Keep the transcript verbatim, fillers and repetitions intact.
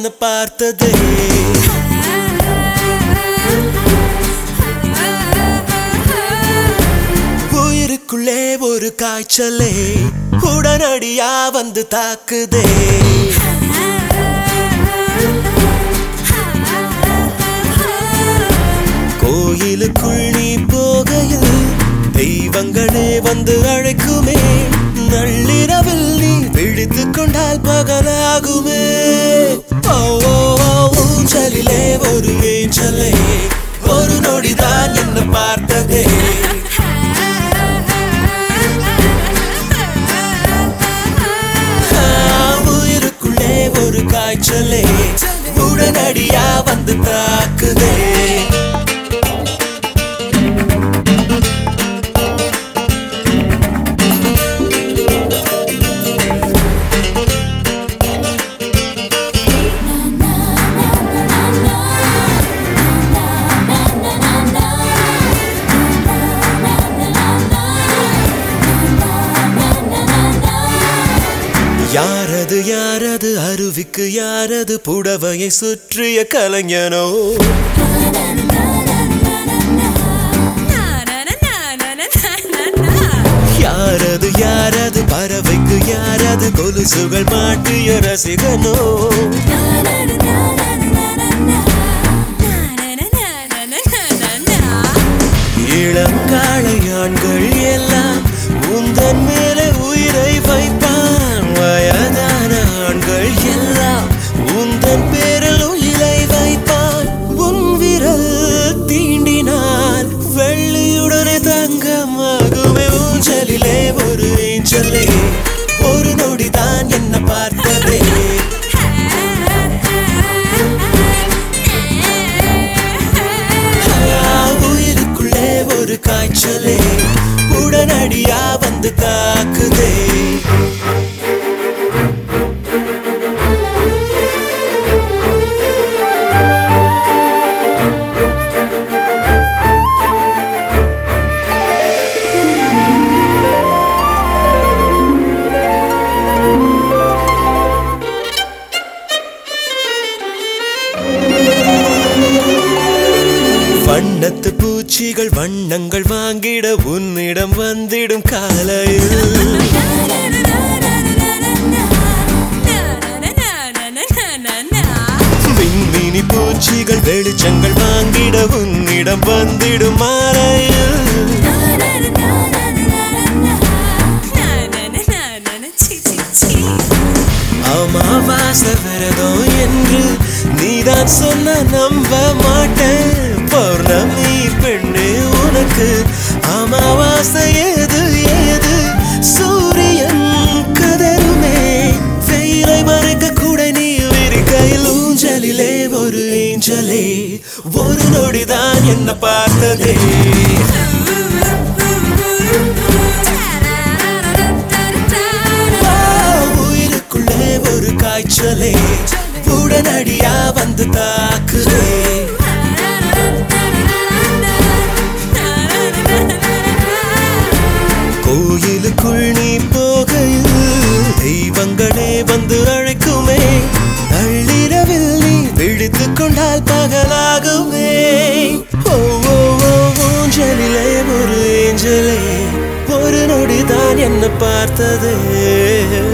என்ன பார்த்ததே உயிருக்குள்ளே ஒரு காய்ச்சலே உடனடியா வந்து தாக்குதே கோயிலுக்குள் நீ போகையில் தெய்வங்களே வந்து அழைக்குமே நள்ளிரவில் நீ விழித்து கொண்டால் பகலாகுமே ஊஞ்சலிலே ஒரு ஏஞ்சலே ஒரு நொடிதான் என்ன பார்த்ததே உயிருக்குள்ளே ஒரு காய்ச்சலே உடனடியா வந்து தாக்குதே யாரது யாரது அருவிக்கு யாரது புடவையை சுற்றிய கலைஞனோ யாரது யாரது பறவைக்கு யாரது கொலுசுகள் மாட்டிய ரசிகனோ இளங்காளை ஆண்கள் எல்லாம் உந்தன் மேலே உயிரை வைப்பான் வயதான ஆண்கள் எல்லாம் உந்தன் பேரில் உயிரை வைப்பான் உன் விரல் தீண்டினால் வெள்ளியுடனே தங்கமாகுமே ஊஞ்சலிலே ஒரு ஏஞ்சலே ஒரு நொடிதான் என்ன பார்த்ததே உயிருக்குள்ளே ஒரு காய்ச்சலே உடனடியா வந்து தாக்குதே வண்ணத்து பூச்சிகள் வண்ணங்கள் வாங்கிட உன்னிடம் வந்திடும் காலையில் விண்மீனி பூச்சிகள் வெளிச்சங்கள் வாங்கிட உன்னிடம் வந்திடும் மாலையில் அமாவாசை விரதம் என்று நீதான் சொன்ன நம்ப மாட்டேன் பௌர்ணமி பெண்ணே உனக்கு அமாவாசை ஏது ஏது சூரியன் கதருமே வெயிலை மறைக்க கூட நீ விரிக்கையில் ஊஞ்சலிலே ஒரு ஏஞ்சலே ஒரு நொடிதான் என்ன பார்த்ததே உயிருக்குள்ளே ஒரு காய்ச்சலே உடனடியா வந்து தாக்குதே கோயிலுக்குள் நீ போகையில் தெய்வங்களே வந்து அழைக்குமே நள்ளிரவில் நீ விழித்து கொண்டால் பகலாகுமே ஊஞ்சலிலே ஒரு ஏஞ்சலே ஒரு நொடிதான் என்ன பார்த்ததே